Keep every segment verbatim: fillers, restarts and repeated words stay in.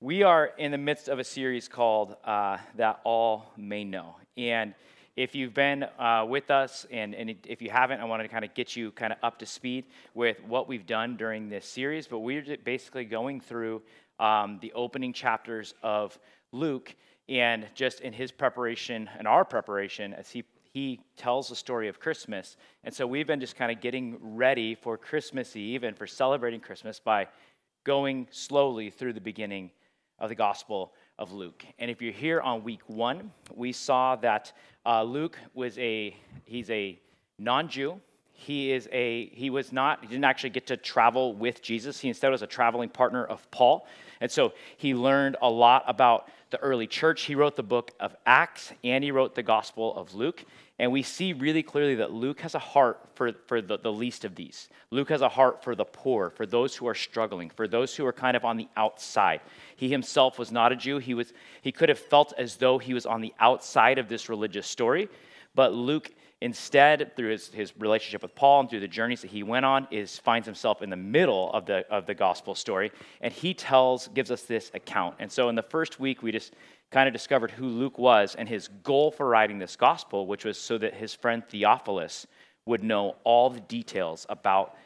We are in the midst of a series called uh, That All May Know. And if you've been uh, with us, and, and if you haven't, I want to kind of get you kind of up to speed with what we've done during this series. But we're basically going through um, the opening chapters of Luke, and just in his preparation and our preparation as he he tells the story of Christmas. And so we've been just kind of getting ready for Christmas Eve and for celebrating Christmas by going slowly through the beginning of the Gospel of Luke. And if you're here on week one, we saw that uh, Luke was a, he's a non-Jew. He is a, he was not, he didn't actually get to travel with Jesus. He instead was a traveling partner of Paul. And so he learned a lot about the early church. He wrote the book of Acts, and he wrote the Gospel of Luke. And we see really clearly that Luke has a heart for, for the, the least of these. Luke has a heart for the poor, for those who are struggling, for those who are kind of on the outside. He himself was not a Jew. He was he could have felt as though he was on the outside of this religious story. But Luke, instead, through his, his relationship with Paul and through the journeys that he went on, is finds himself in the middle of the of the gospel story. And he tells, gives us this account. And so in the first week, we just kind of discovered who Luke was and his goal for writing this gospel, which was so that his friend Theophilus would know all the details about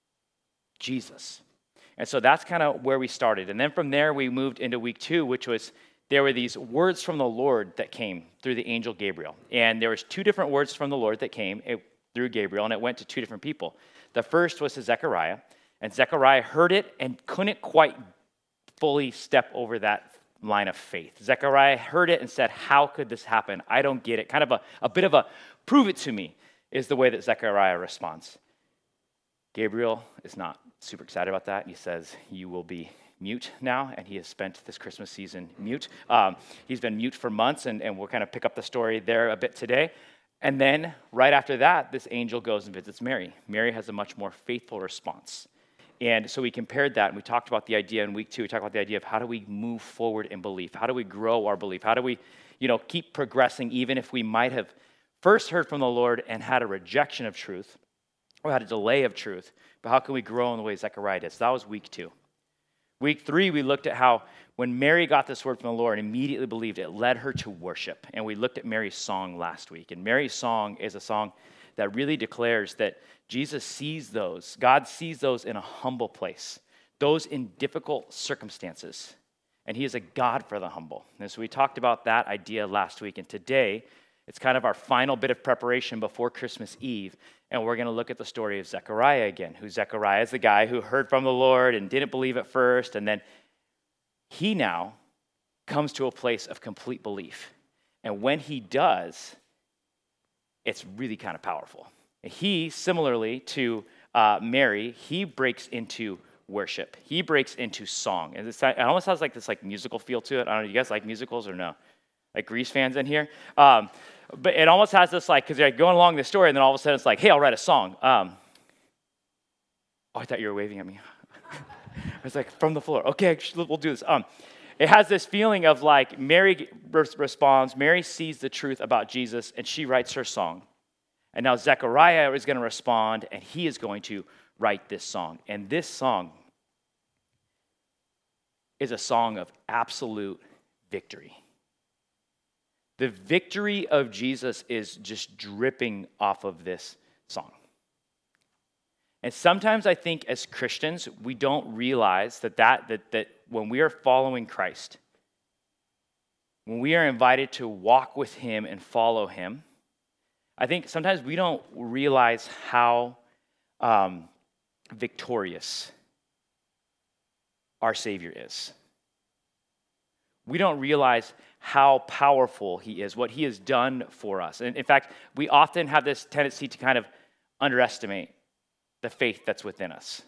Jesus. And so that's kind of where we started. And then from there, we moved into week two, which was there were these words from the Lord that came through the angel Gabriel. And there was two different words from the Lord that came it, through Gabriel, and it went to two different people. The first was to Zechariah, and Zechariah heard it and couldn't quite fully step over that line of faith. Zechariah heard it and said, how could this happen? I don't get it. Kind of a, a bit of a, prove it to me, is the way that Zechariah responds. Gabriel is not super excited about that. He says, you will be mute now, and he has spent this Christmas season mute. Um, he's been mute for months, and, and we'll kind of pick up the story there a bit today. And then right after that, this angel goes and visits Mary. Mary has a much more faithful response. And so we compared that, and we talked about the idea in week two. We talked about the idea of how do we move forward in belief? How do we grow our belief? How do we, you know, keep progressing even if we might have first heard from the Lord and had a rejection of truth or had a delay of truth? But how can we grow in the way Zechariah did? So that was week two. Week three, we looked at how when Mary got this word from the Lord and immediately believed it, led her to worship. And we looked at Mary's song last week. And Mary's song is a song that really declares that Jesus sees those, God sees those in a humble place, those in difficult circumstances. And he is a God for the humble. And so we talked about that idea last week. And today, it's kind of our final bit of preparation before Christmas Eve. And we're going to look at the story of Zechariah again, who Zechariah is the guy who heard from the Lord and didn't believe at first. And then he now comes to a place of complete belief. And when he does, it's really kind of powerful. He, similarly to uh, Mary, he breaks into worship. He breaks into song. And it's, it almost has like this like musical feel to it. I don't know, you guys like musicals or no? Like Grease fans in here? Um, but it almost has this like, because you're like going along the story, and then all of a sudden it's like, hey, I'll write a song. Um, oh, I thought you were waving at me. It's like, from the floor. Okay, we'll do this. Um, it has this feeling of like Mary responds, Mary sees the truth about Jesus, and she writes her song. And now Zechariah is going to respond, and he is going to write this song. And this song is a song of absolute victory. The victory of Jesus is just dripping off of this song. And sometimes I think as Christians, we don't realize that, that, that, that when we are following Christ, when we are invited to walk with him and follow him, I think sometimes we don't realize how um, victorious our Savior is. We don't realize how powerful he is, what he has done for us. And in fact, we often have this tendency to kind of underestimate the faith that's within us.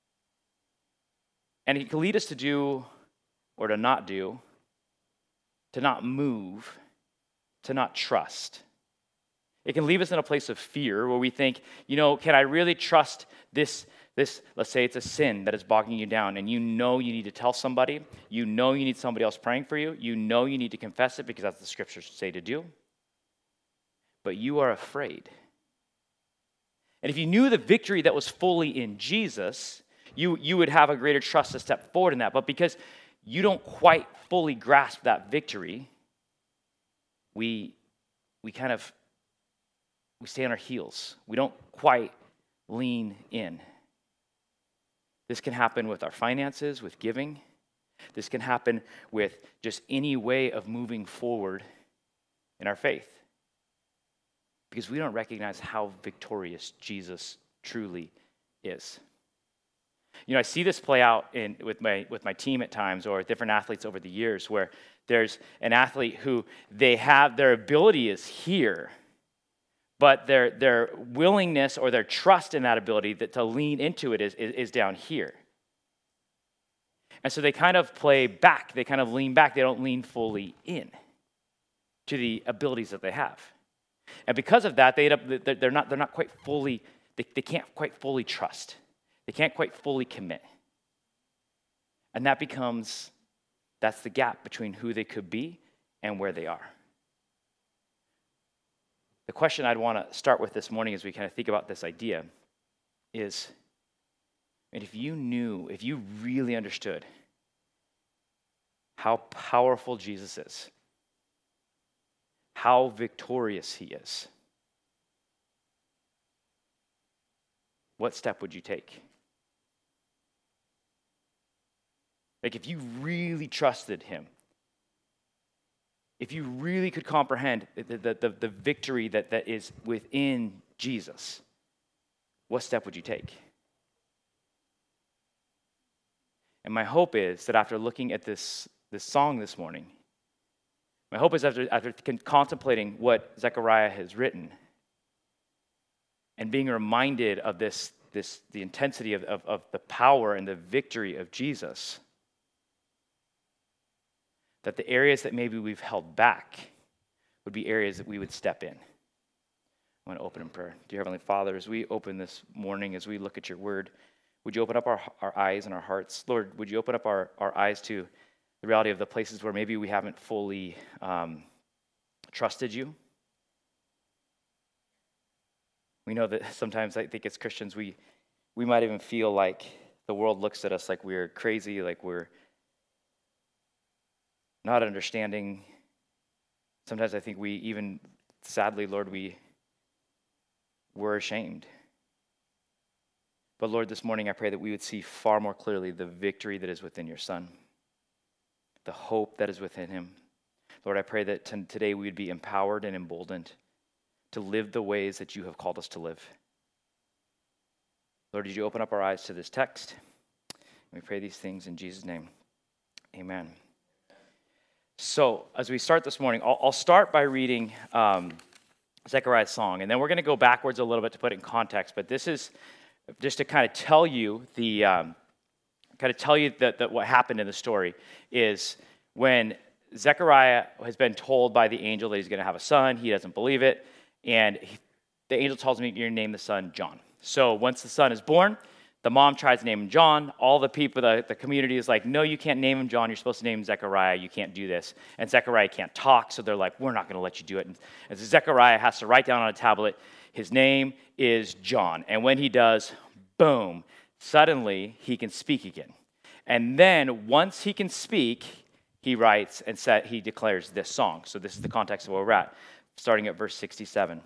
And it can lead us to do or to not do, to not move, to not trust. It can leave us in a place of fear where we think, you know, can I really trust this, this, let's say it's a sin that is bogging you down, and you know you need to tell somebody, you know you need somebody else praying for you, you know you need to confess it because that's what the scriptures say to do, but you are afraid. And if you knew the victory that was fully in Jesus, you, you would have a greater trust to step forward in that. But because you don't quite fully grasp that victory, we we kind of we stay on our heels. We don't quite lean in. This can happen with our finances, with giving. This can happen with just any way of moving forward in our faith, because we don't recognize how victorious Jesus truly is. You know, I see this play out in with my with my team at times, or different athletes over the years, where there's an athlete who they have their ability is here, but their their willingness or their trust in that ability that to lean into it is, is, is down here. And so they kind of play back. They kind of lean back. They don't lean fully in to the abilities that they have. And because of that, they end up, they're not, they're not quite fully, they, they can't quite fully trust. They can't quite fully commit. And that becomes, that's the gap between who they could be and where they are. The question I'd want to start with this morning as we kind of think about this idea is, and if you knew, if you really understood how powerful Jesus is, how victorious he is, what step would you take? Like, if you really trusted him, if you really could comprehend the, the, the, the victory that, that is within Jesus, what step would you take? And my hope is that after looking at this, this song this morning, my hope is after, after contemplating what Zechariah has written and being reminded of this, this the intensity of, of, of the power and the victory of Jesus, that the areas that maybe we've held back would be areas that we would step in. I want to open in prayer. Dear Heavenly Father, as we open this morning, as we look at your word, would you open up our, our eyes and our hearts? Lord, would you open up our, our eyes to the reality of the places where maybe we haven't fully um, trusted you? We know that sometimes, I think as Christians, we we might even feel like the world looks at us like we're crazy, like we're not understanding. Sometimes I think we even, sadly, Lord, we, we're ashamed. But Lord, this morning I pray that we would see far more clearly the victory that is within your Son, the hope that is within him. Lord, I pray that t- today we would be empowered and emboldened to live the ways that you have called us to live. Lord, did you open up our eyes to this text? We pray these things in Jesus' name. Amen. So, as we start this morning, I'll, I'll start by reading um, Zechariah's song, and then we're going to go backwards a little bit to put it in context. But this is just to kind of tell you the, um, kind of tell you that, that what happened in the story is when Zechariah has been told by the angel that he's going to have a son, he doesn't believe it, and he, the angel tells him you're going to name the son John. So once the son is born, the mom tries to name him John. All the people, the, the community is like, no, you can't name him John. You're supposed to name him Zechariah. You can't do this. And Zechariah can't talk, so they're like, we're not going to let you do it. And, and so Zechariah has to write down on a tablet, his name is John. And when he does, boom, suddenly he can speak again. And then once he can speak, he writes and set, he declares this song. So this is the context of where we're at, starting at verse sixty-seven.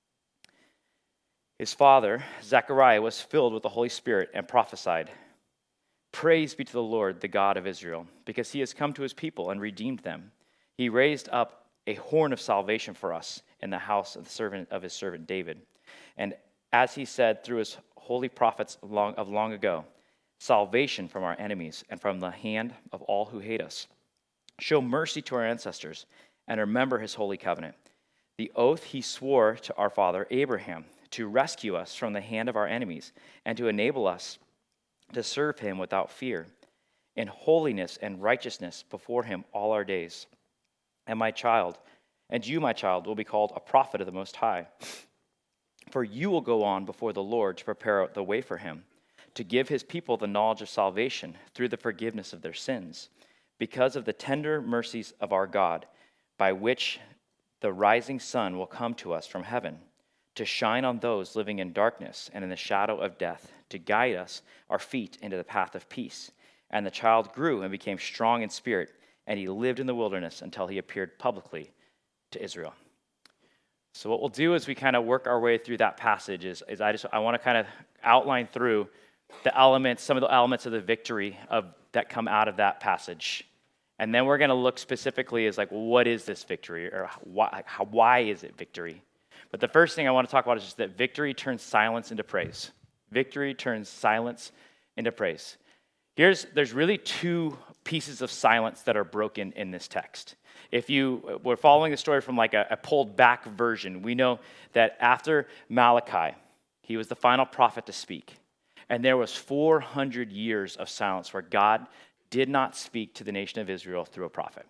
His father, Zechariah, was filled with the Holy Spirit and prophesied, "Praise be to the Lord, the God of Israel, because he has come to his people and redeemed them. He raised up a horn of salvation for us in the house of the servant of his servant David. And as he said through his holy prophets of long, of long ago, salvation from our enemies and from the hand of all who hate us. Show mercy to our ancestors and remember his holy covenant, the oath he swore to our father Abraham, to rescue us from the hand of our enemies and to enable us to serve him without fear, in holiness and righteousness before him all our days. And my child, and you, my child, will be called a prophet of the Most High. For you will go on before the Lord to prepare the way for him, to give his people the knowledge of salvation through the forgiveness of their sins, because of the tender mercies of our God, by which the rising sun will come to us from heaven, to shine on those living in darkness and in the shadow of death, to guide us, our feet, into the path of peace. And the child grew and became strong in spirit, and he lived in the wilderness until he appeared publicly to Israel. So what we'll do as we kind of work our way through that passage is, is I just I want to kind of outline through the elements, some of the elements of the victory of that come out of that passage. And then we're going to look specifically as like, well, what is this victory? Or why, how, why is it victory? But the first thing I want to talk about is just that victory turns silence into praise. Victory turns silence into praise. Here's, there's really two pieces of silence that are broken in this text. If you were following the story from like a, a pulled back version, we know that after Malachi, he was the final prophet to speak. And there was four hundred years of silence where God did not speak to the nation of Israel through a prophet.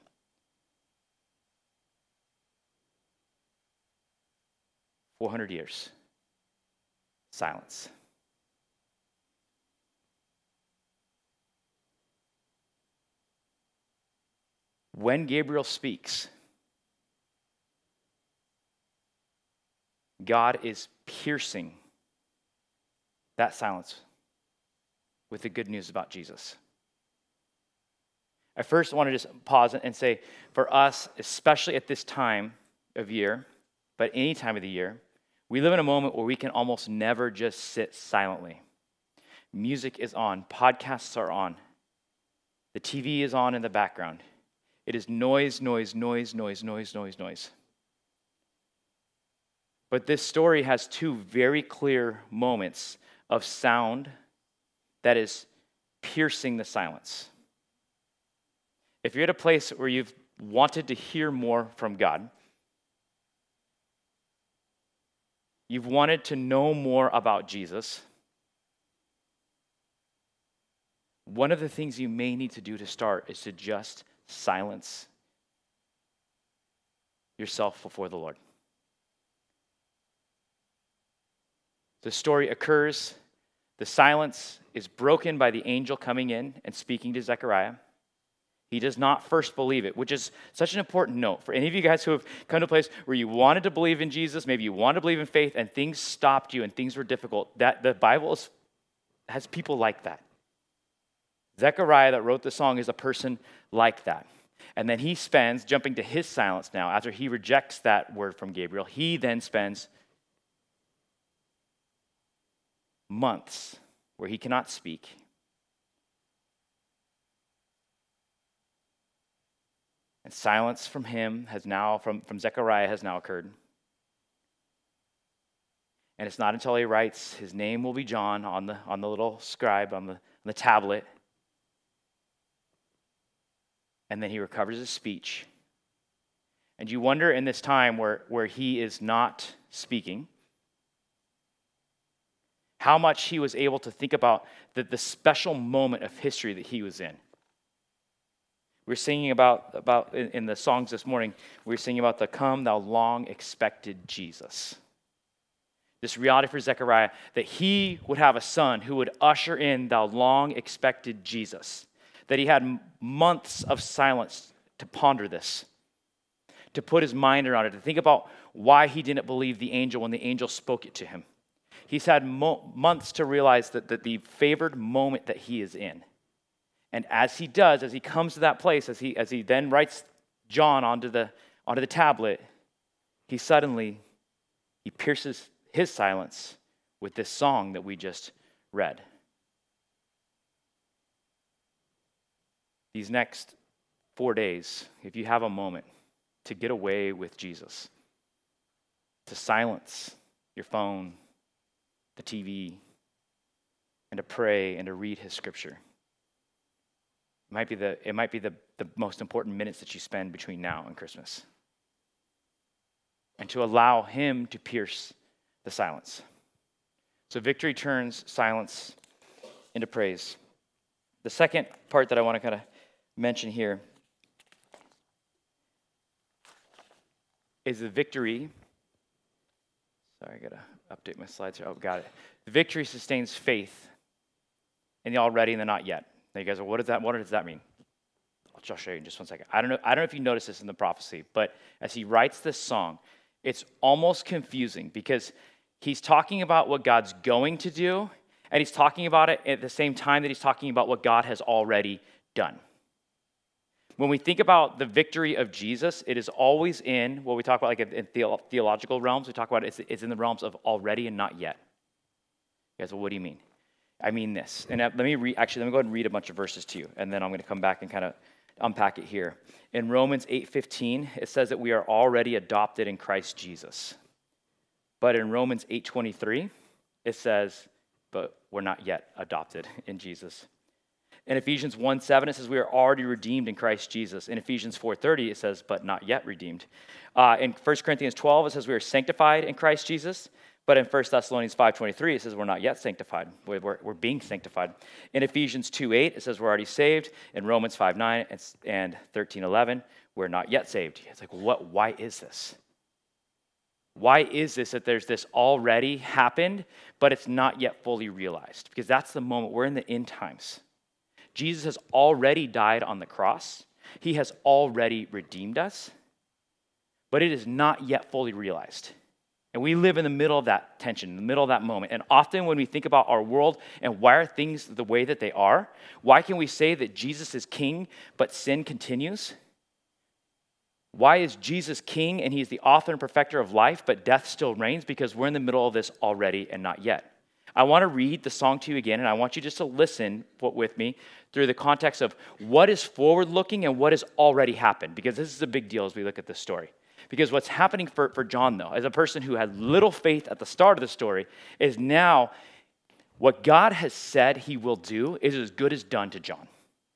four hundred years. Silence. When Gabriel speaks, God is piercing that silence with the good news about Jesus. I first want to just pause and say, for us, especially at this time of year, but any time of the year, we live in a moment where we can almost never just sit silently. Music is on, podcasts are on, the T V is on in the background. It is noise, noise, noise, noise, noise, noise, noise. But this story has two very clear moments of sound that is piercing the silence. If you're at a place where you've wanted to hear more from God, you've wanted to know more about Jesus, one of the things you may need to do to start is to just silence yourself before the Lord. The story occurs. The silence is broken by the angel coming in and speaking to Zechariah. He does not first believe it, which is such an important note. For any of you guys who have come to a place where you wanted to believe in Jesus, maybe you wanted to believe in faith, and things stopped you and things were difficult, that the Bible is, has people like that. Zechariah that wrote the song is a person like that. And then he spends, jumping to his silence now, after he rejects that word from Gabriel, he then spends months where he cannot speak. And silence from him has now, from, from Zechariah has now occurred. And it's not until he writes, his name will be John on the on the little scribe, on the, on the tablet. And then he recovers his speech. And you wonder in this time where, where he is not speaking, how much he was able to think about the, the special moment of history that he was in. We were singing about, about in, in the songs this morning, we were singing about the come thou long expected Jesus. This reality for Zechariah that he would have a son who would usher in the long expected Jesus. That he had months of silence to ponder this, to put his mind around it, to think about why he didn't believe the angel when the angel spoke it to him. He's had mo- months to realize that, that the favored moment that he is in. And as he does, as he comes to that place, as he as he then writes John onto the onto the tablet, he suddenly he pierces his silence with this song that we just read. These next four days, if you have a moment to get away with Jesus, to silence your phone, the T V, and to pray and to read his scripture. It might be the, it might be the, the most important minutes that you spend between now and Christmas. And to allow him to pierce the silence. So victory turns silence into praise. The second part that I want to kind of mention here is the victory. Sorry, I got to update my slides here. Oh, got it. The victory sustains faith in the already and the not yet. Now you guys are, what does that, what does that mean? I'll show you in just one second. I don't know, I don't know if you noticed this in the prophecy, but as he writes this song, it's almost confusing because he's talking about what God's going to do, and he's talking about it at the same time that he's talking about what God has already done. When we think about the victory of Jesus, it is always in what we talk about, like in theological realms. We talk about it, it's in the realms of already and not yet. You guys, well, what do you mean? I mean this. And let me read, actually, let me go ahead and read a bunch of verses to you, and then I'm going to come back and kind of unpack it here. In Romans eight fifteen, it says that we are already adopted in Christ Jesus. But in Romans eight twenty-three, it says, but we're not yet adopted in Jesus. In Ephesians one seven, it says we are already redeemed in Christ Jesus. In Ephesians four thirty, it says, but not yet redeemed. Uh, in First Corinthians twelve, it says we are sanctified in Christ Jesus. But in First Thessalonians five twenty-three, it says we're not yet sanctified. We're, we're, we're being sanctified. In Ephesians two eight, it says we're already saved. In Romans five nine and thirteen eleven, we're not yet saved. It's like, what? Why is this? Why is this that there's this already happened, but it's not yet fully realized? Because that's the moment. We're in the end times. Jesus has already died on the cross. He has already redeemed us, but it is not yet fully realized. And we live in the middle of that tension, in the middle of that moment. And often when we think about our world and why are things the way that they are, why can we say that Jesus is king, but sin continues? Why is Jesus king and he's the author and perfecter of life, but death still reigns? Because we're in the middle of this already and not yet. I want to read the song to you again, and I want you just to listen with me through the context of what is forward-looking and what has already happened, because this is a big deal as we look at this story. Because what's happening for, for John, though, as a person who had little faith at the start of the story, is now what God has said he will do is as good as done to John.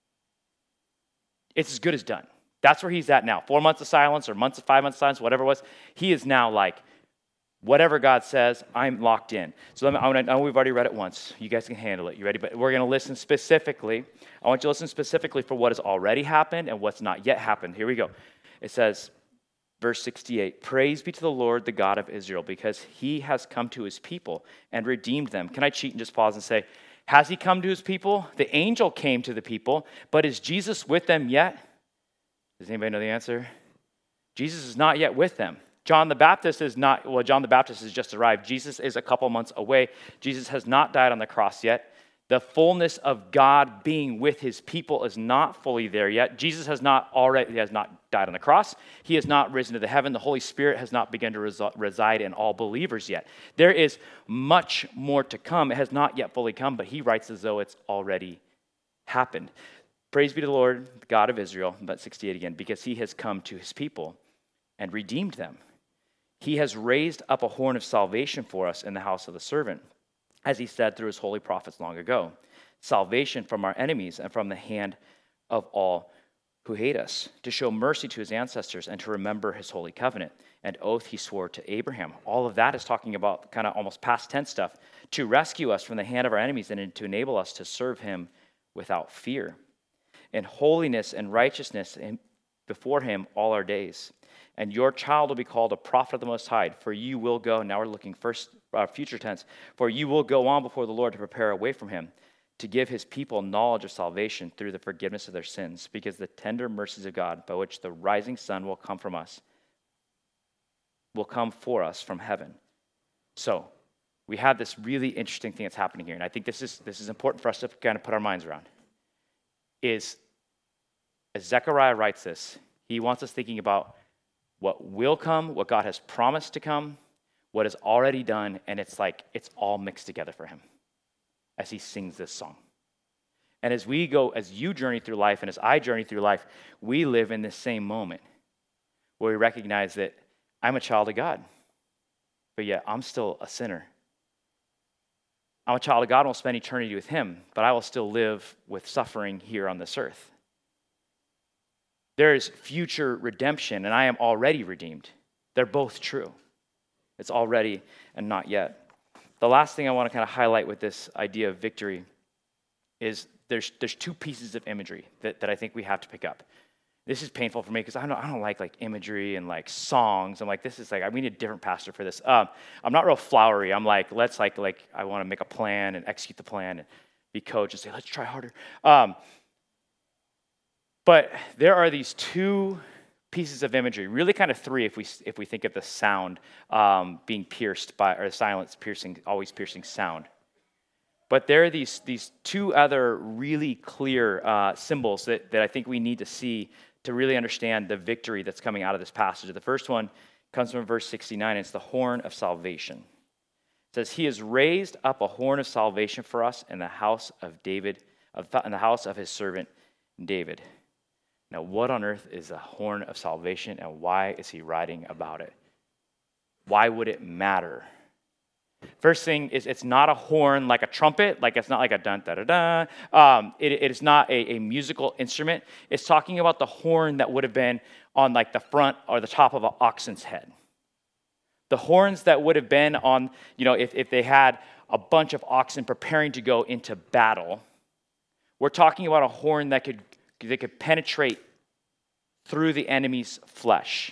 It's as good as done. That's where he's at now. Four months of silence or months of five months of silence, whatever it was. He is now like, whatever God says, I'm locked in. So let me, I, wanna, I know we've already read it once. You guys can handle it. You ready? But we're going to listen specifically. I want you to listen specifically for what has already happened and what's not yet happened. Here we go. It says, verse sixty-eight, praise be to the Lord, the God of Israel, because he has come to his people and redeemed them. Can I cheat and just pause and say, has he come to his people? The angel came to the people, but is Jesus with them yet? Does anybody know the answer? Jesus is not yet with them. John the Baptist is not, well, John the Baptist has just arrived. Jesus is a couple months away. Jesus has not died on the cross yet. The fullness of God being with his people is not fully there yet. Jesus has not already, he has not died on the cross. He has not risen to the heaven. The Holy Spirit has not begun to res- reside in all believers yet. There is much more to come. It has not yet fully come, but he writes as though it's already happened. Praise be to the Lord, the God of Israel, but sixty-eight again, because he has come to his people and redeemed them. He has raised up a horn of salvation for us in the house of the servant, as he said through his holy prophets long ago, salvation from our enemies and from the hand of all who hate us, to show mercy to his ancestors and to remember his holy covenant and oath he swore to Abraham. All of that is talking about kind of almost past tense stuff, to rescue us from the hand of our enemies and to enable us to serve him without fear, in holiness and righteousness before him all our days. And your child will be called a prophet of the Most High, for you will go, now we're looking first, uh, future tense, for you will go on before the Lord to prepare a way from him, to give his people knowledge of salvation through the forgiveness of their sins, because the tender mercies of God, by which the rising sun will come from us, will come for us from heaven. So, we have this really interesting thing that's happening here, and I think this is this is important for us to kind of put our minds around, is as Zechariah writes this, he wants us thinking about what will come, what God has promised to come, what is already done, and it's like it's all mixed together for him as he sings this song. And as we go, as you journey through life and as I journey through life, we live in this same moment where we recognize that I'm a child of God, but yet I'm still a sinner. I'm a child of God and will spend eternity with him, but I will still live with suffering here on this earth. There is future redemption, and I am already redeemed. They're both true. It's already and not yet. The last thing I want to kind of highlight with this idea of victory is there's there's two pieces of imagery that, that I think we have to pick up. This is painful for me because I don't I don't like like imagery and like songs. I'm like, this is like, I need a different pastor for this. Um, I'm not real flowery. I'm like, let's like like I want to make a plan and execute the plan and be coach and say, let's try harder. Um, But there are these two pieces of imagery, really kind of three if we if we think of the sound um, being pierced by, or the silence piercing, always piercing sound. But there are these, these two other really clear uh, symbols that, that I think we need to see to really understand the victory that's coming out of this passage. The first one comes from verse sixty-nine. It's the horn of salvation. It says, he has raised up a horn of salvation for us in the house of David, in the house of his servant David. Now, what on earth is a horn of salvation, and why is he writing about it? Why would it matter? First thing is, it's not a horn like a trumpet, like it's not like a dun da da da. Um, it, it is not a, a musical instrument. It's talking about the horn that would have been on like the front or the top of an oxen's head. The horns that would have been on, you know, if, if they had a bunch of oxen preparing to go into battle. We're talking about a horn that could that could penetrate through the enemy's flesh.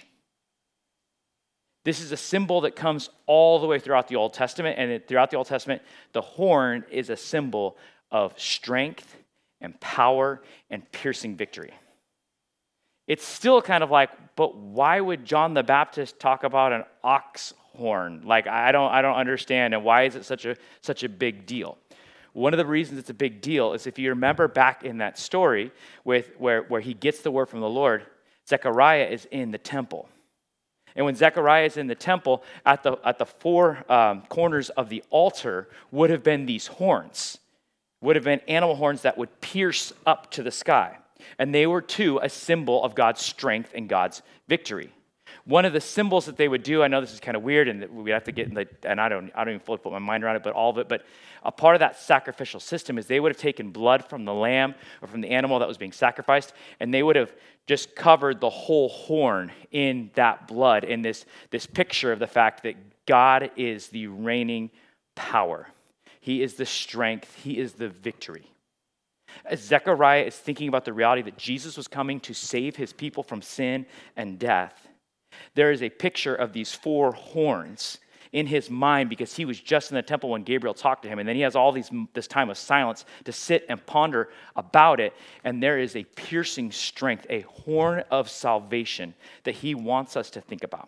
This is a symbol that comes all the way throughout the Old Testament, and throughout the Old Testament, the horn is a symbol of strength and power and piercing victory. It's still kind of like, but why would John the Baptist talk about an ox horn? Like, I don't, I don't understand, and why is it such a such a big deal? One of the reasons it's a big deal is if you remember back in that story with where, where he gets the word from the Lord, Zechariah is in the temple. And when Zechariah is in the temple, at the, at the four um, corners of the altar would have been these horns, would have been animal horns that would pierce up to the sky. And they were, too, a symbol of God's strength and God's victory. One of the symbols that they would do, I know this is kind of weird, and we have to get in the, and I don't, I don't even fully put my mind around it, but all of it, but a part of that sacrificial system is they would have taken blood from the lamb or from the animal that was being sacrificed, and they would have just covered the whole horn in that blood, in this, this picture of the fact that God is the reigning power. He is the strength. He is the victory. As Zechariah is thinking about the reality that Jesus was coming to save his people from sin and death, there is a picture of these four horns in his mind because he was just in the temple when Gabriel talked to him. And then he has all these this time of silence to sit and ponder about it. And there is a piercing strength, a horn of salvation that he wants us to think about.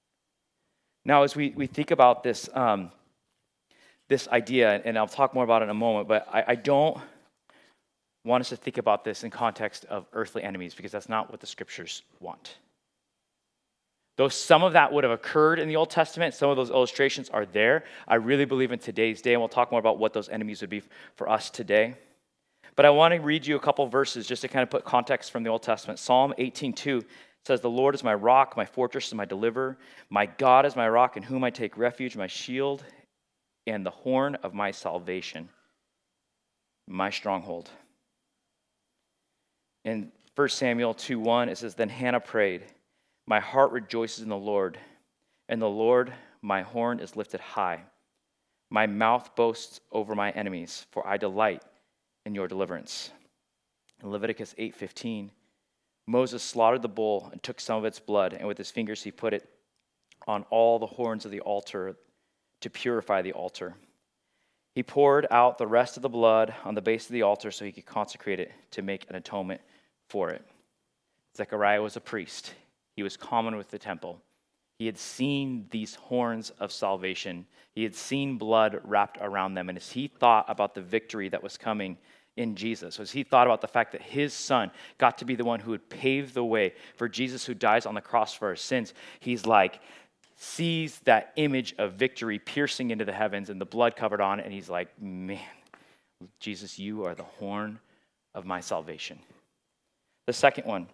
Now, as we, we think about this, um, this idea, and I'll talk more about it in a moment, but I, I don't want us to think about this in context of earthly enemies because that's not what the scriptures want. Though some of that would have occurred in the Old Testament, some of those illustrations are there. I really believe in today's day, and we'll talk more about what those enemies would be for us today. But I want to read you a couple verses just to kind of put context from the Old Testament. Psalm eighteen two says, "The Lord is my rock, my fortress, and my deliverer. My God is my rock in whom I take refuge, my shield, and the horn of my salvation, my stronghold." In First Samuel two one, it says, "Then Hannah prayed, my heart rejoices in the Lord, and the Lord, my horn, is lifted high. My mouth boasts over my enemies, for I delight in your deliverance." In Leviticus eight fifteen, Moses slaughtered the bull and took some of its blood, and with his fingers he put it on all the horns of the altar to purify the altar. He poured out the rest of the blood on the base of the altar so he could consecrate it to make an atonement for it. Zechariah was a priest. He was common with the temple. He had seen these horns of salvation. He had seen blood wrapped around them. And as he thought about the victory that was coming in Jesus, as he thought about the fact that his son got to be the one who would pave the way for Jesus who dies on the cross for our sins, he's like, sees that image of victory piercing into the heavens and the blood covered on it, and he's like, man, Jesus, you are the horn of my salvation. The second one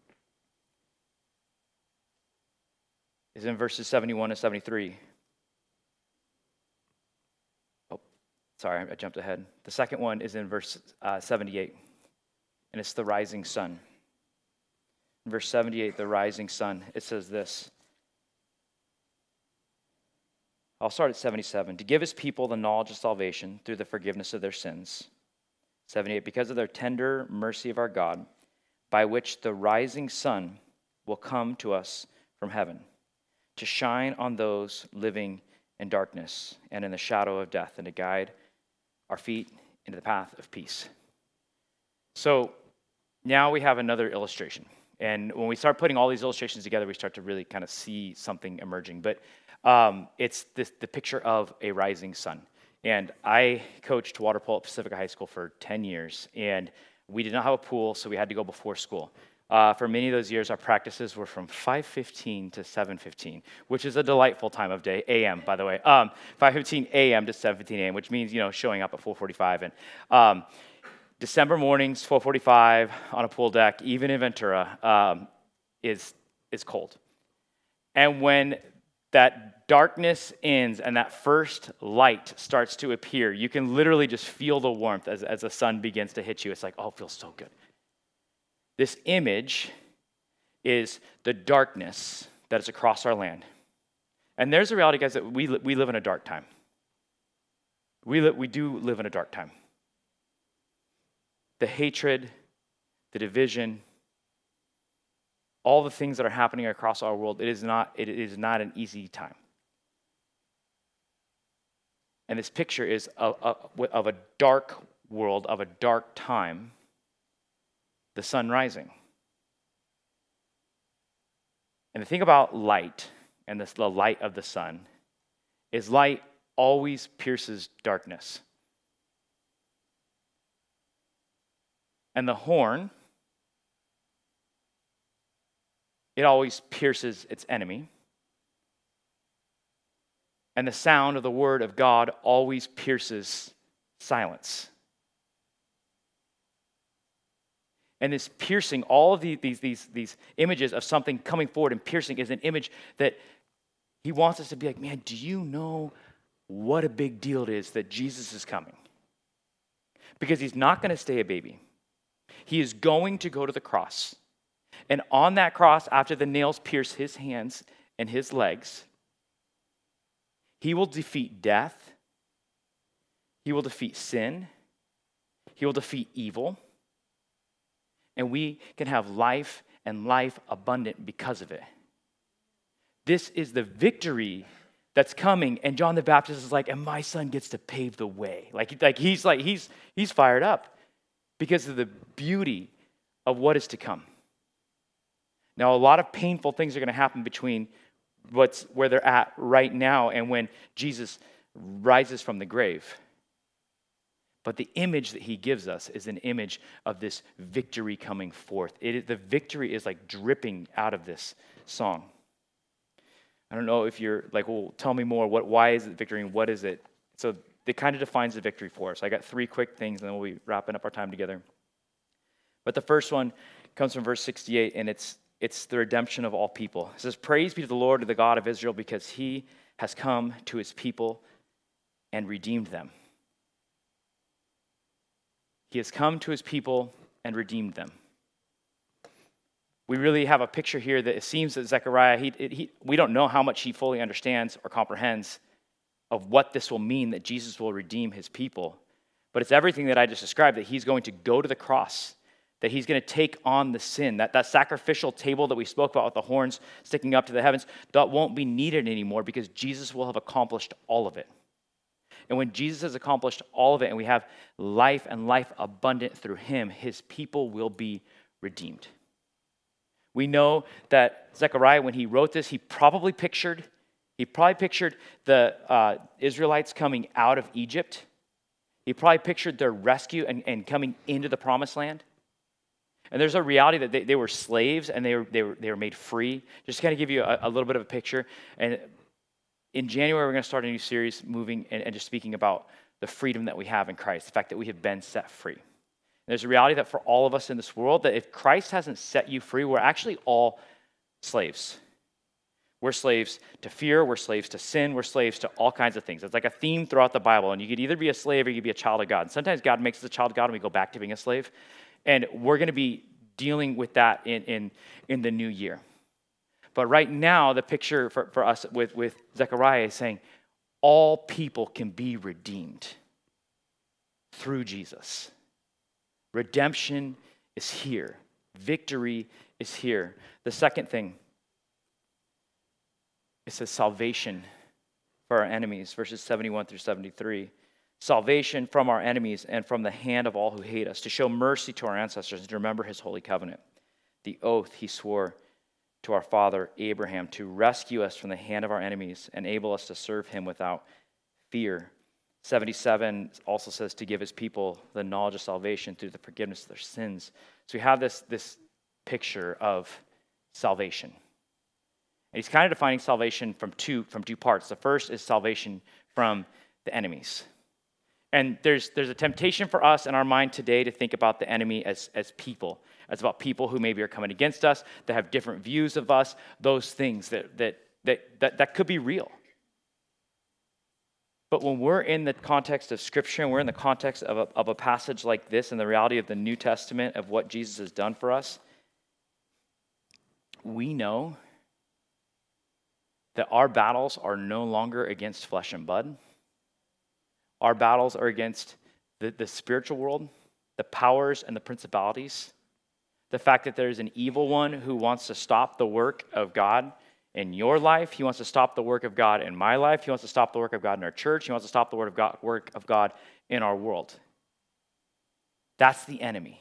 is in verses seventy-one and seventy-three. Oh, sorry, I jumped ahead. The second one is in verse uh, seventy-eight, and it's the rising sun. In verse seventy-eight, the rising sun, it says this. I'll start at seventy-seven. "To give his people the knowledge of salvation through the forgiveness of their sins." seventy-eight, "Because of their tender mercy of our God, by which the rising sun will come to us from heaven, to shine on those living in darkness and in the shadow of death, and to guide our feet into the path of peace." So now we have another illustration. And when we start putting all these illustrations together, we start to really kind of see something emerging. But um, it's this, the picture of a rising sun. And I coached water polo at Pacifica High School for ten years, and we did not have a pool, so we had to go before school. Uh, for many of those years, our practices were from five fifteen to seven fifteen, which is a delightful time of day, A M, by the way. Um, five fifteen A M to seven fifteen A M, which means, you know, showing up at four forty-five. And um, December mornings, four forty-five on a pool deck, even in Ventura, um, is, is cold. And when that darkness ends and that first light starts to appear, you can literally just feel the warmth as, as the sun begins to hit you. It's like, oh, it feels so good. This image is the darkness that is across our land. And there's a reality, guys, that we, we live in a dark time. We, li- we do live in a dark time. The hatred, the division, all the things that are happening across our world, it is not, it is not an easy time. And this picture is of, of a dark world, of a dark time, the sun rising. And the thing about light and this, the light of the sun is light always pierces darkness. And the horn, it always pierces its enemy. And the sound of the word of God always pierces silence. And this piercing, all of the, these, these, these images of something coming forward and piercing is an image that he wants us to be like, man, do you know what a big deal it is that Jesus is coming? Because he's not going to stay a baby. He is going to go to the cross. And on that cross, after the nails pierce his hands and his legs, he will defeat death. He will defeat sin. He will defeat evil. And we can have life and life abundant because of it. This is the victory that's coming, and John the Baptist is like, and my son gets to pave the way. Like, like he's like he's he's fired up because of the beauty of what is to come. Now, a lot of painful things are going to happen between what's where they're at right now and when Jesus rises from the grave. But the image that he gives us is an image of this victory coming forth. It is, the victory is like dripping out of this song. I don't know if you're like, well, tell me more. What? Why is it victory and what is it? So it kind of defines the victory for us. I got three quick things and then we'll be wrapping up our time together. But the first one comes from verse sixty-eight, and it's it's the redemption of all people. It says, praise be to the Lord, the God of Israel, because he has come to his people and redeemed them. He has come to his people and redeemed them. We really have a picture here that it seems that Zechariah, he, he, we don't know how much he fully understands or comprehends of what this will mean, that Jesus will redeem his people. But it's everything that I just described, that he's going to go to the cross, that he's going to take on the sin, that that sacrificial table that we spoke about with the horns sticking up to the heavens, that won't be needed anymore because Jesus will have accomplished all of it. And when Jesus has accomplished all of it and we have life and life abundant through him, his people will be redeemed. We know that Zechariah, when he wrote this, he probably pictured, he probably pictured the uh, Israelites coming out of Egypt. He probably pictured their rescue and, and coming into the promised land. And there's a reality that they, they were slaves and they were, they were they were made free. Just to kind of give you a, a little bit of a picture. And in January, we're going to start a new series moving and, and just speaking about the freedom that we have in Christ, the fact that we have been set free. And there's a reality that for all of us in this world, that if Christ hasn't set you free, we're actually all slaves. We're slaves to fear, we're slaves to sin, we're slaves to all kinds of things. It's like a theme throughout the Bible, and you could either be a slave or you could be a child of God. And sometimes God makes us a child of God and we go back to being a slave. And we're going to be dealing with that in, in, in the new year. But right now, the picture for, for us with, with Zechariah is saying, all people can be redeemed through Jesus. Redemption is here. Victory is here. The second thing, it says salvation for our enemies, verses seventy-one through seventy-three. Salvation from our enemies and from the hand of all who hate us, to show mercy to our ancestors and to remember his holy covenant, the oath he swore to our father Abraham, to rescue us from the hand of our enemies, enable us to serve him without fear, seventy-seven also says to give his people the knowledge of salvation through the forgiveness of their sins. So we have this, this picture of salvation. And he's kind of defining salvation from two, from two parts. The first is salvation from the enemies. And there's, there's a temptation for us in our mind today to think about the enemy as, as people. As about people who maybe are coming against us, that have different views of us, those things that that that that, that could be real. But when we're in the context of Scripture and we're in the context of a, of a passage like this and the reality of the New Testament of what Jesus has done for us, we know that our battles are no longer against flesh and blood. Our battles are against the, the spiritual world, the powers and the principalities. The fact that there's an evil one who wants to stop the work of God in your life. He wants to stop the work of God in my life. He wants to stop the work of God in our church. He wants to stop the word of God, work of God in our world. That's the enemy.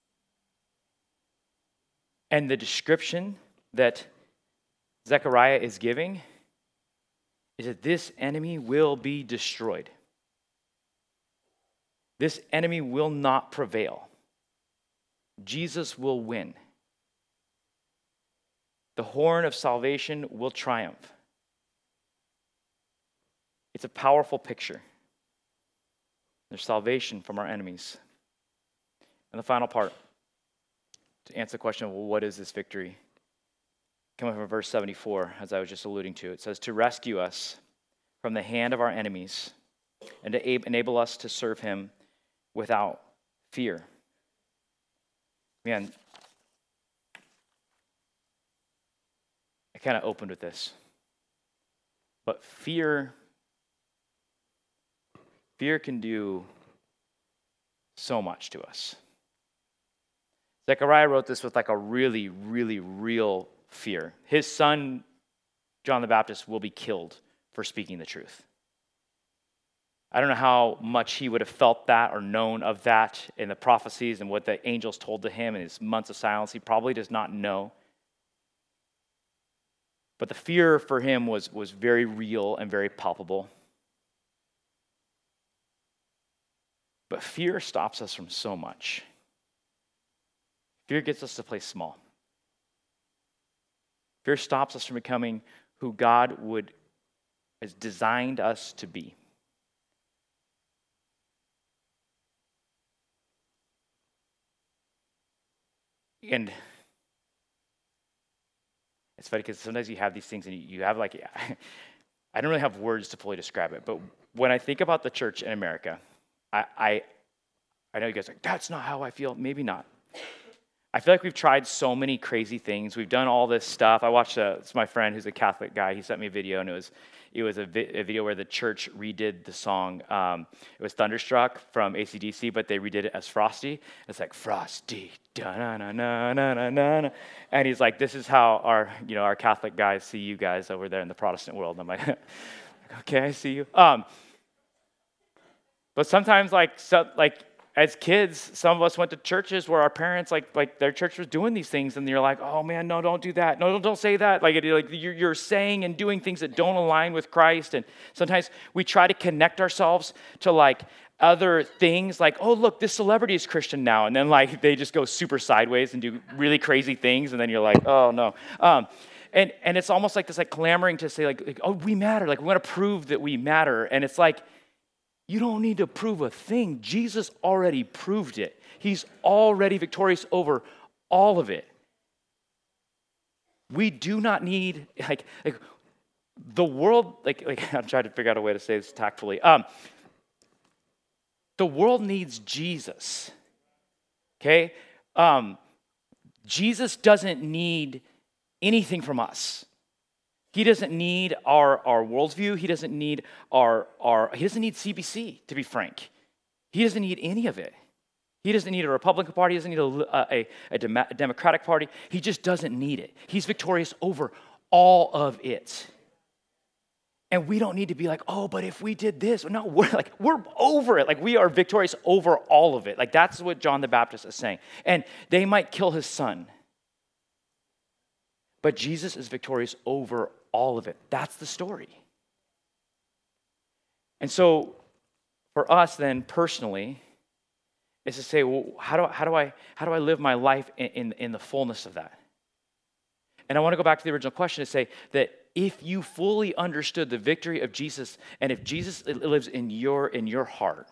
And the description that Zechariah is giving is that this enemy will be destroyed. This enemy will not prevail. Jesus will win. The horn of salvation will triumph. It's a powerful picture. There's salvation from our enemies. And the final part, to answer the question, well, what is this victory? Coming from verse seventy-four, as I was just alluding to, it says, to rescue us from the hand of our enemies and to enable us to serve him without fear. Man, I kind of opened with this. But fear, fear can do so much to us. Zechariah wrote this with like a really, really real fear. His son, John the Baptist, will be killed for speaking the truth. I don't know how much he would have felt that or known of that in the prophecies and what the angels told to him in his months of silence. He probably does not know. But the fear for him was, was very real and very palpable. But fear stops us from so much. Fear gets us to play small. Fear stops us from becoming who God would has designed us to be. And it's funny because sometimes you have these things and you have like, I don't really have words to fully describe it, but when I think about the church in America, I I, I know you guys are like, that's not how I feel. Maybe not. I feel like we've tried so many crazy things. We've done all this stuff. I watched, a, it's my friend who's a Catholic guy. He sent me a video, and it was it was a, vi- a video where the church redid the song. Um, it was Thunderstruck from A C D C, but they redid it as Frosty. It's like, Frosty, da-na-na-na-na-na-na. And he's like, this is how our, you know, our Catholic guys see you guys over there in the Protestant world. And I'm like, okay, I see you. Um, but sometimes, like, so, like, as kids, some of us went to churches where our parents, like, like their church was doing these things, and you're like, "Oh man, no, don't do that. No, don't, don't say that." Like, it, like you're, you're saying and doing things that don't align with Christ. And sometimes we try to connect ourselves to like other things, like, "Oh, look, this celebrity is Christian now," and then like they just go super sideways and do really crazy things, and then you're like, "Oh no." Um, and and it's almost like this, like clamoring to say, like, like "Oh, we matter. Like, we want to prove that we matter," and it's like, you don't need to prove a thing. Jesus already proved it. He's already victorious over all of it. We do not need, like, like the world, like, like I'm trying to figure out a way to say this tactfully. Um, the world needs Jesus, okay? Um, Jesus doesn't need anything from us. He doesn't need our, our worldview. He doesn't need our, our, he doesn't need C B C, to be frank. He doesn't need any of it. He doesn't need a Republican Party. He doesn't need a, a, a Democratic Party. He just doesn't need it. He's victorious over all of it. And we don't need to be like, "Oh, but if we did this." No, we're like, we're over it. Like, we are victorious over all of it. Like, that's what John the Baptist is saying. And they might kill his son, but Jesus is victorious over all of it. That's the story. And so for us then personally is to say, well, how do, how do, I, how do I live my life in, in, in the fullness of that? And I want to go back to the original question to say that if you fully understood the victory of Jesus, and if Jesus lives in your, in your heart,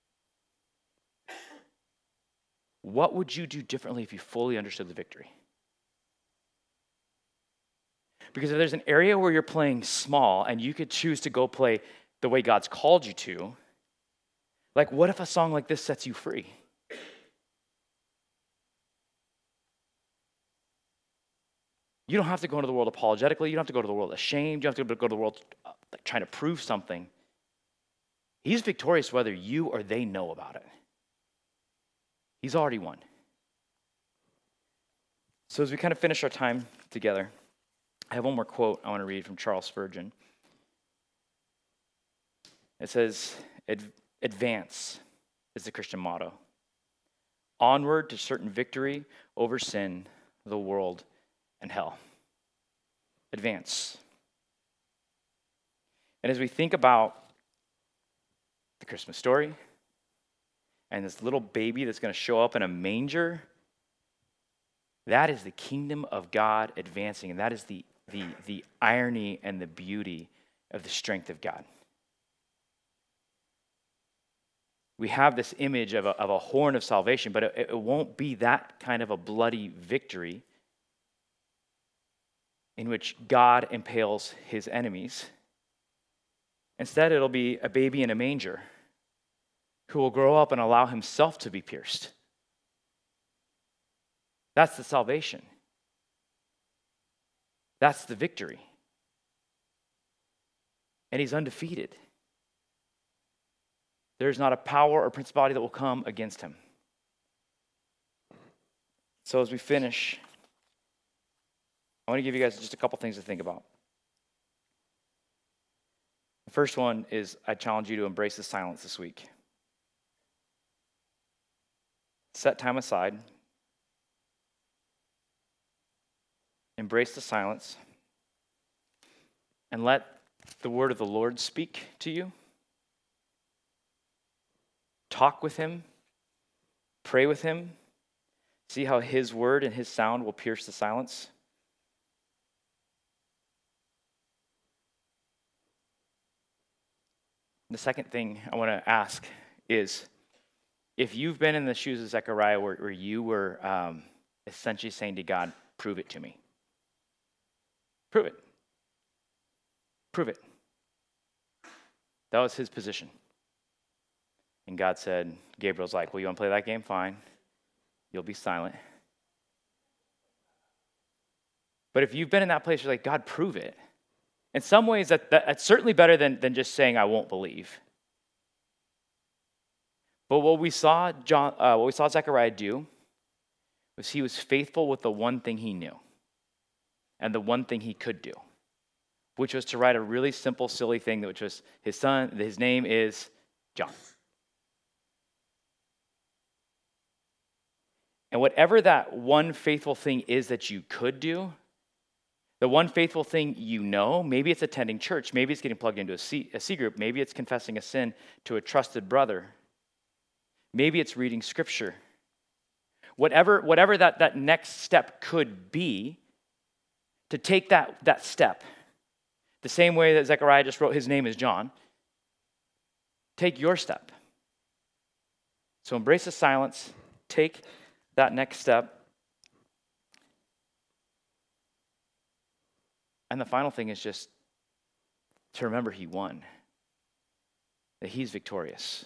what would you do differently if you fully understood the victory? Because if there's an area where you're playing small and you could choose to go play the way God's called you to, like what if a song like this sets you free? You don't have to go into the world apologetically. You don't have to go to the world ashamed. You don't have to go to the world uh, like trying to prove something. He's victorious whether you or they know about it. He's already won. So as we kind of finish our time together, I have one more quote I want to read from Charles Spurgeon. It says, "Advance is the Christian motto. Onward to certain victory over sin, the world, and hell." Advance. And as we think about the Christmas story and this little baby that's going to show up in a manger, that is the kingdom of God advancing, and that is the, the, the irony and the beauty of the strength of God. We have this image of a, of a horn of salvation, but it, it won't be that kind of a bloody victory in which God impales his enemies. Instead, it'll be a baby in a manger who will grow up and allow himself to be pierced. That's the salvation. That's the victory. And he's undefeated. There's not a power or principality that will come against him. So as we finish, I want to give you guys just a couple things to think about. The first one is I challenge you to embrace the silence this week. Set time aside. Embrace the silence. And let the word of the Lord speak to you. Talk with him. Pray with him. See how his word and his sound will pierce the silence. The second thing I want to ask is, if you've been in the shoes of Zechariah where, where you were um, essentially saying to God, prove it to me. Prove it. Prove it. That was his position. And God said, Gabriel's like, well, you want to play that game? Fine. You'll be silent. But if you've been in that place, you're like, God, prove it. In some ways, that, that, that's certainly better than, than just saying, I won't believe. But what we saw John, uh, what we saw Zechariah do was he was faithful with the one thing he knew and the one thing he could do, which was to write a really simple, silly thing, which was his son, his name is John. And whatever that one faithful thing is that you could do, the one faithful thing you know, maybe it's attending church, maybe it's getting plugged into a C, a C group, maybe it's confessing a sin to a trusted brother, maybe it's reading scripture. Whatever, whatever that, that next step could be, to take that, that step, the same way that Zechariah just wrote his name is John, take your step. So embrace the silence, take that next step. And the final thing is just to remember he won, that he's victorious.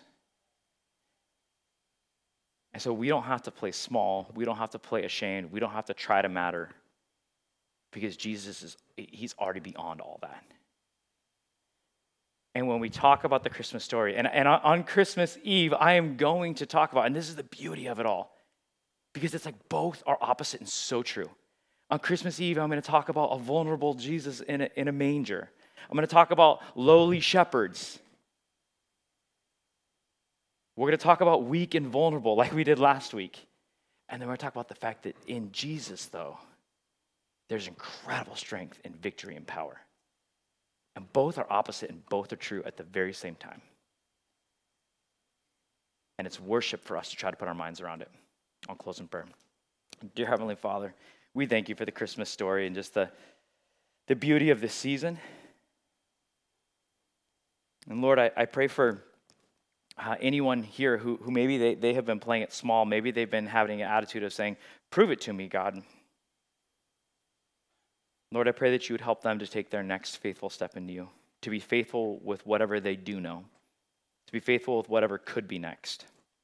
And so we don't have to play small. We don't have to play ashamed. We don't have to try to matter, because Jesus is, he's already beyond all that. And when we talk about the Christmas story, and, and on Christmas Eve, I am going to talk about, and this is the beauty of it all, because it's like both are opposite and so true. On Christmas Eve, I'm going to talk about a vulnerable Jesus in a, in a manger. I'm going to talk about lowly shepherds. We're going to talk about weak and vulnerable like we did last week. And then we're going to talk about the fact that in Jesus, though, there's incredible strength and victory and power. And both are opposite and both are true at the very same time. And it's worship for us to try to put our minds around it. I'll close in prayer. Dear Heavenly Father, we thank you for the Christmas story and just the, the beauty of this season. And Lord, I, I pray for uh, anyone here who, who maybe they, they have been playing it small. Maybe they've been having an attitude of saying, prove it to me, God. Lord, I pray that you would help them to take their next faithful step into you, to be faithful with whatever they do know, to be faithful with whatever could be next.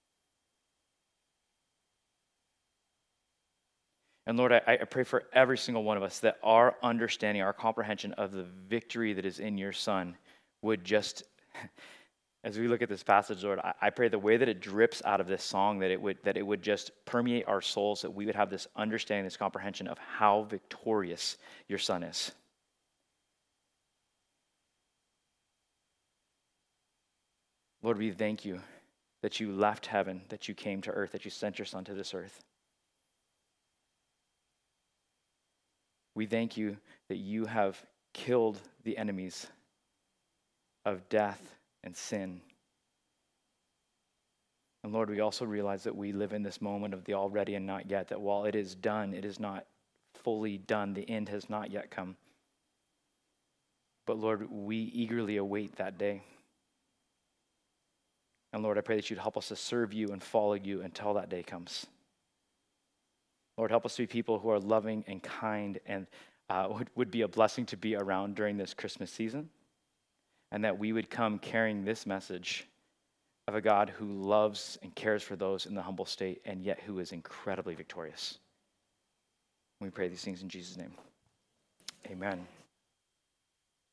And Lord, I, I pray for every single one of us that our understanding, our comprehension of the victory that is in your Son would just, as we look at this passage, Lord, I, I pray the way that it drips out of this song, that it would that it would just permeate our souls, that we would have this understanding, this comprehension of how victorious your Son is. Lord, we thank you that you left heaven, that you came to earth, that you sent your Son to this earth. We thank you that you have killed the enemies of death and sin. And Lord, we also realize that we live in this moment of the already and not yet, that while it is done, it is not fully done. The end has not yet come. But Lord, we eagerly await that day. And Lord, I pray that you'd help us to serve you and follow you until that day comes. Lord, help us to be people who are loving and kind and uh, would, would be a blessing to be around during this Christmas season. And that we would come carrying this message of a God who loves and cares for those in the humble state and yet who is incredibly victorious. We pray these things in Jesus' name. Amen.